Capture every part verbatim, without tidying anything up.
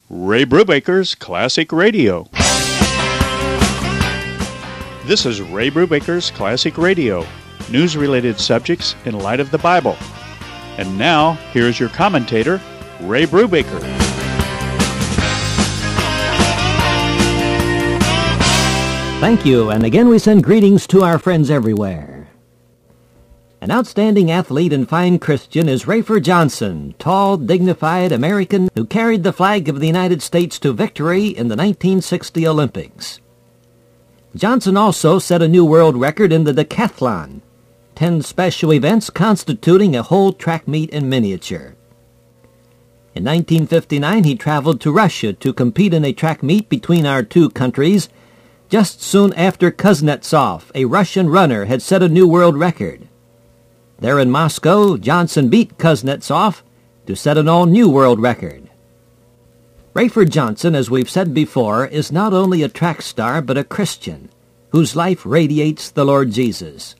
Ray Brubaker's Classic Radio. This is Ray Brubaker's Classic Radio, news-related subjects in light of the Bible. And now, here's your commentator, Ray Brubaker. Thank you, and again we send greetings to our friends everywhere. An outstanding athlete and fine Christian is Rafer Johnson, tall, dignified American who carried the flag of the United States to victory in the nineteen sixty Olympics. Johnson also set a new world record in the decathlon, ten special events constituting a whole track meet in miniature. In nineteen fifty-nine, he traveled to Russia to compete in a track meet between our two countries, just soon after Kuznetsov, a Russian runner, had set a new world record. There in Moscow, Johnson beat Kuznetsov to set an all-new world record. Rafer Johnson, as we've said before, is not only a track star but a Christian whose life radiates the Lord Jesus.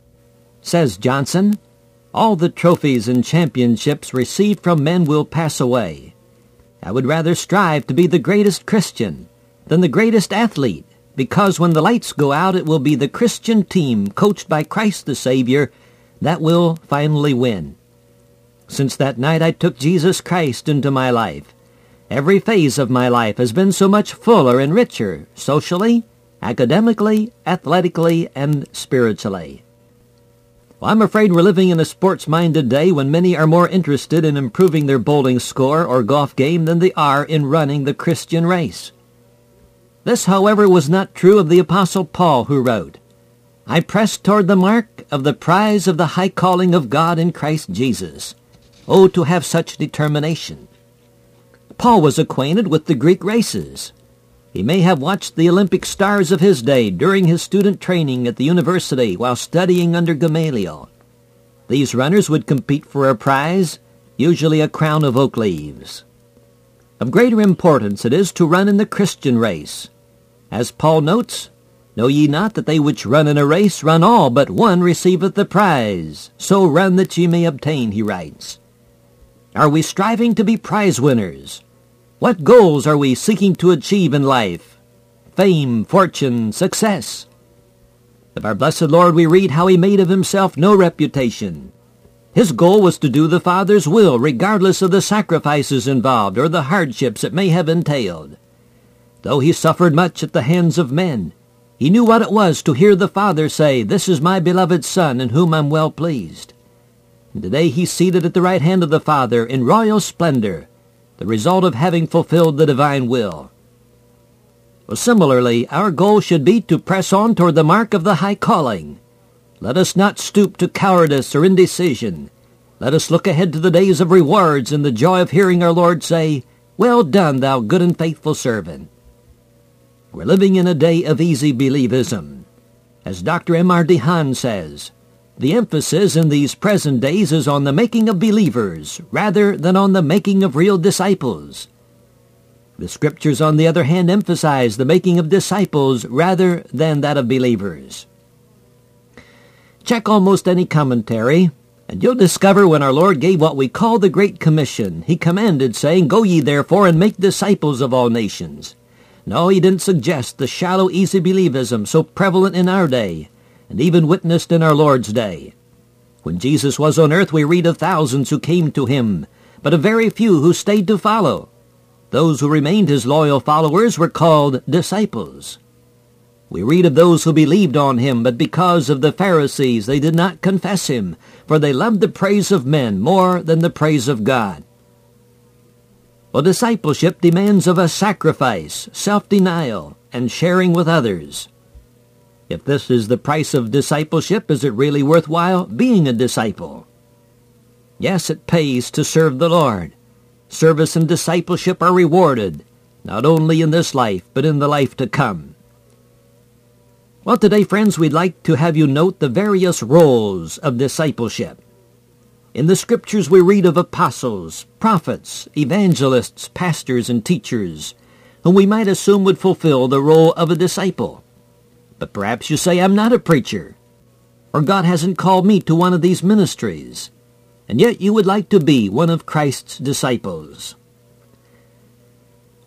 Says Johnson, "All the trophies and championships received from men will pass away. I would rather strive to be the greatest Christian than the greatest athlete, because when the lights go out, it will be the Christian team coached by Christ the Savior that will finally win. Since that night I took Jesus Christ into my life, every phase of my life has been so much fuller and richer, socially, academically, athletically, and spiritually." Well, I'm afraid we're living in a sports-minded day when many are more interested in improving their bowling score or golf game than they are in running the Christian race. This, however, was not true of the Apostle Paul, who wrote, "I press toward the mark of the prize of the high calling of God in Christ Jesus." Oh, to have such determination. Paul was acquainted with the Greek races. He may have watched the Olympic stars of his day during his student training at the university while studying under Gamaliel. These runners would compete for a prize, usually a crown of oak leaves. Of greater importance it is to run in the Christian race. As Paul notes, "Know ye not that they which run in a race run all, but one receiveth the prize? So run that ye may obtain," he writes. Are we striving to be prize winners? What goals are we seeking to achieve in life? Fame, fortune, success. Of our blessed Lord we read how he made of himself no reputation. His goal was to do the Father's will, regardless of the sacrifices involved or the hardships it may have entailed. Though he suffered much at the hands of men, he knew what it was to hear the Father say, "This is my beloved Son, in whom I'm well pleased." And today he's seated at the right hand of the Father in royal splendor, the result of having fulfilled the divine will. Well, similarly, our goal should be to press on toward the mark of the high calling. Let us not stoop to cowardice or indecision. Let us look ahead to the days of rewards and the joy of hearing our Lord say, "Well done, thou good and faithful servant." We're living in a day of easy believism. As Doctor M R DeHaan says, the emphasis in these present days is on the making of believers rather than on the making of real disciples. The Scriptures, on the other hand, emphasize the making of disciples rather than that of believers. Check almost any commentary, and you'll discover when our Lord gave what we call the Great Commission, he commanded, saying, "Go ye therefore and make disciples of all nations." No, he didn't suggest the shallow, easy believism so prevalent in our day, and even witnessed in our Lord's day. When Jesus was on earth, we read of thousands who came to him, but of very few who stayed to follow. Those who remained his loyal followers were called disciples. We read of those who believed on him, but because of the Pharisees they did not confess him, for they loved the praise of men more than the praise of God. Well, discipleship demands of us sacrifice, self-denial, and sharing with others. If this is the price of discipleship, is it really worthwhile being a disciple? Yes, it pays to serve the Lord. Service and discipleship are rewarded, not only in this life, but in the life to come. Well, today, friends, we'd like to have you note the various roles of discipleship. In the Scriptures we read of apostles, prophets, evangelists, pastors, and teachers, whom we might assume would fulfill the role of a disciple. But perhaps you say, "I'm not a preacher," or "God hasn't called me to one of these ministries," and yet you would like to be one of Christ's disciples.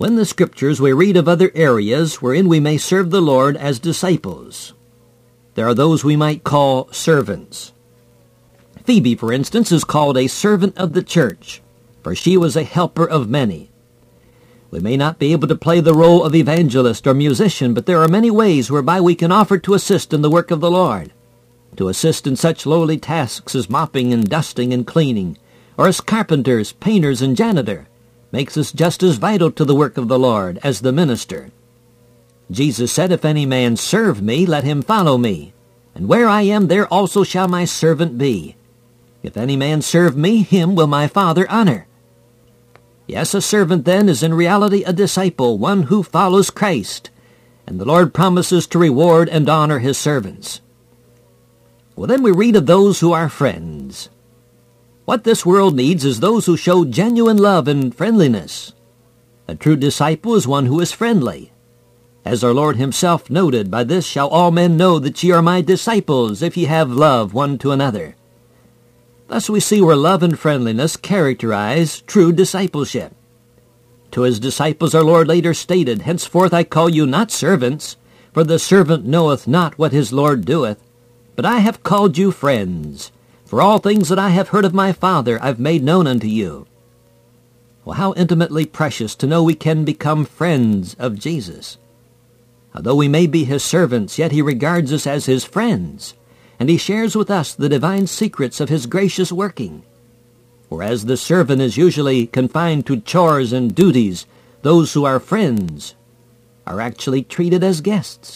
When the Scriptures we read of other areas wherein we may serve the Lord as disciples. There are those we might call servants. Phoebe, for instance, is called a servant of the church, for she was a helper of many. We may not be able to play the role of evangelist or musician, but there are many ways whereby we can offer to assist in the work of the Lord, to assist in such lowly tasks as mopping and dusting and cleaning, or as carpenters, painters, and janitor, makes us just as vital to the work of the Lord as the minister. Jesus said, "If any man serve me, let him follow me. And where I am, there also shall my servant be. If any man serve me, him will my Father honor." Yes, a servant then is in reality a disciple, one who follows Christ, and the Lord promises to reward and honor his servants. Well, then we read of those who are friends. What this world needs is those who show genuine love and friendliness. A true disciple is one who is friendly. As our Lord himself noted, "By this shall all men know that ye are my disciples, if ye have love one to another." Thus we see where love and friendliness characterize true discipleship. To his disciples our Lord later stated, "Henceforth I call you not servants, for the servant knoweth not what his Lord doeth, but I have called you friends. For all things that I have heard of my Father I've made known unto you." Well, how intimately precious to know we can become friends of Jesus. Although we may be his servants, yet he regards us as his friends, and he shares with us the divine secrets of his gracious working. Whereas the servant is usually confined to chores and duties, those who are friends are actually treated as guests.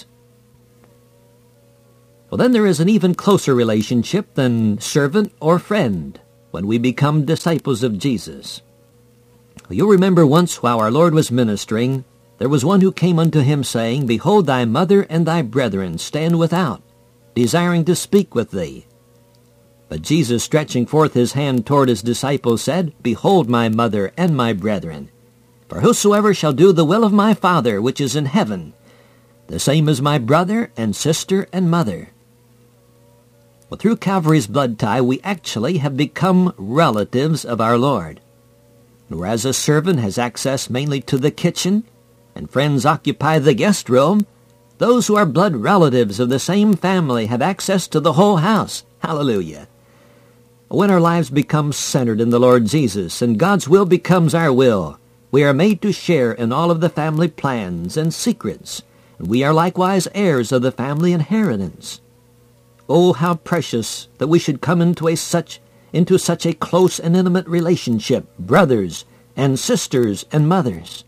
Well, then there is an even closer relationship than servant or friend when we become disciples of Jesus. You'll remember once while our Lord was ministering, there was one who came unto him, saying, "Behold, thy mother and thy brethren stand without, desiring to speak with thee." But Jesus, stretching forth his hand toward his disciples, said, "Behold my mother and my brethren. For whosoever shall do the will of my Father which is in heaven, the same is my brother and sister and mother." Well, through Calvary's blood tie, we actually have become relatives of our Lord. Whereas a servant has access mainly to the kitchen, and friends occupy the guest room, those who are blood relatives of the same family have access to the whole house. Hallelujah. When our lives become centered in the Lord Jesus, and God's will becomes our will, we are made to share in all of the family plans and secrets, and we are likewise heirs of the family inheritance. Oh, how precious that we should come into a such into such a close and intimate relationship, brothers and sisters and mothers.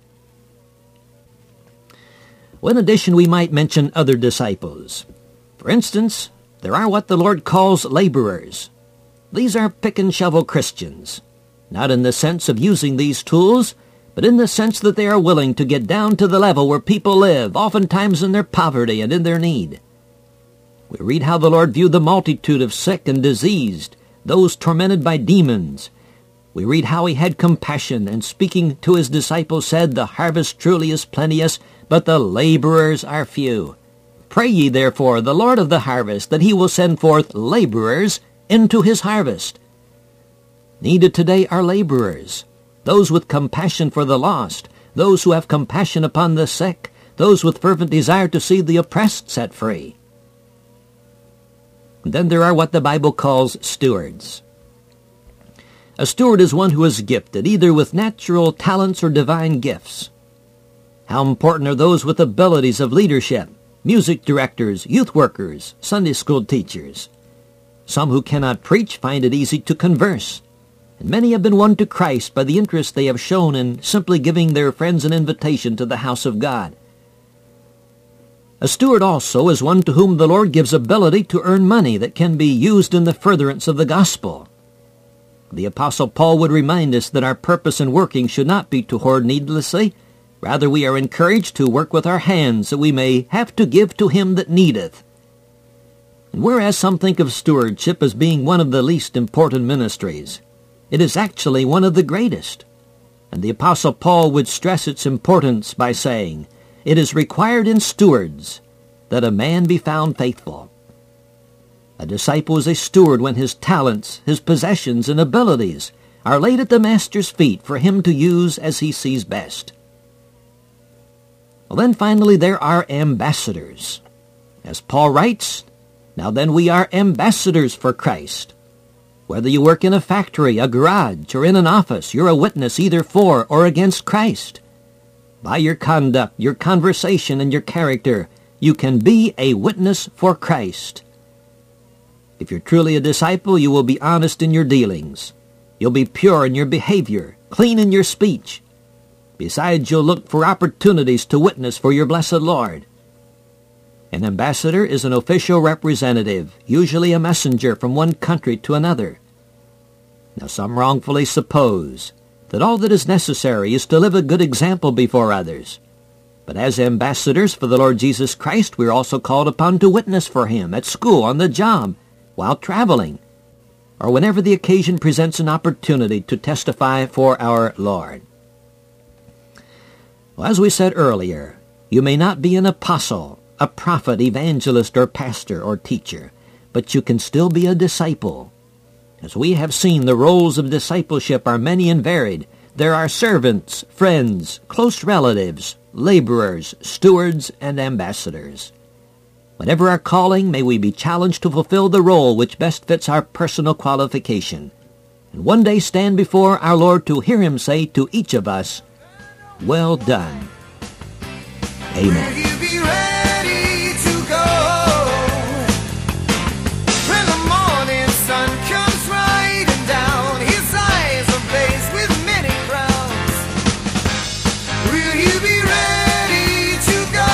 Well, in addition, we might mention other disciples. For instance, there are what the Lord calls laborers. These are pick-and-shovel Christians, not in the sense of using these tools, but in the sense that they are willing to get down to the level where people live, oftentimes in their poverty and in their need. We read how the Lord viewed the multitude of sick and diseased, those tormented by demons. We read how he had compassion, and speaking to his disciples said, "The harvest truly is plenteous, but the laborers are few. Pray ye therefore the Lord of the harvest, that he will send forth laborers into his harvest." Needed today are laborers, those with compassion for the lost, those who have compassion upon the sick, those with fervent desire to see the oppressed set free. And then there are what the Bible calls stewards. A steward is one who is gifted, either with natural talents or divine gifts. How important are those with abilities of leadership, music directors, youth workers, Sunday school teachers. Some who cannot preach find it easy to converse, and many have been won to Christ by the interest they have shown in simply giving their friends an invitation to the house of God. A steward also is one to whom the Lord gives ability to earn money that can be used in the furtherance of the gospel. The Apostle Paul would remind us that our purpose in working should not be to hoard needlessly. Rather, we are encouraged to work with our hands, that we may have to give to him that needeth. And whereas some think of stewardship as being one of the least important ministries, it is actually one of the greatest. And the Apostle Paul would stress its importance by saying, "It is required in stewards that a man be found faithful." A disciple is a steward when his talents, his possessions, and abilities are laid at the Master's feet for him to use as he sees best. Well, then finally there are ambassadors. As Paul writes, "Now then we are ambassadors for Christ." Whether you work in a factory, a garage, or in an office, you're a witness either for or against Christ. By your conduct, your conversation, and your character, you can be a witness for Christ. If you're truly a disciple, you will be honest in your dealings. You'll be pure in your behavior, clean in your speech. Besides, you'll look for opportunities to witness for your blessed Lord. An ambassador is an official representative, usually a messenger from one country to another. Now, some wrongfully suppose that all that is necessary is to live a good example before others. But as ambassadors for the Lord Jesus Christ, we are also called upon to witness for Him at school, on the job, while traveling, or whenever the occasion presents an opportunity to testify for our Lord. Well, as we said earlier, you may not be an apostle, a prophet, evangelist, or pastor, or teacher, but you can still be a disciple. As we have seen, the roles of discipleship are many and varied. There are servants, friends, close relatives, laborers, stewards, and ambassadors. Whatever our calling, may we be challenged to fulfill the role which best fits our personal qualification, and one day stand before our Lord to hear Him say to each of us, "Well done." Amen. Will you be ready to go? When the morning sun comes riding down, His eyes are blazed with many crowns. Will you be ready to go?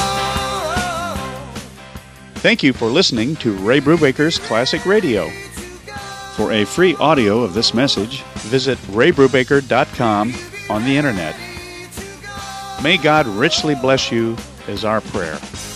Thank you for listening to Ray Brubaker's Classic Radio. For a free audio of this message, visit ray brubaker dot com on the Internet. May God richly bless you is our prayer.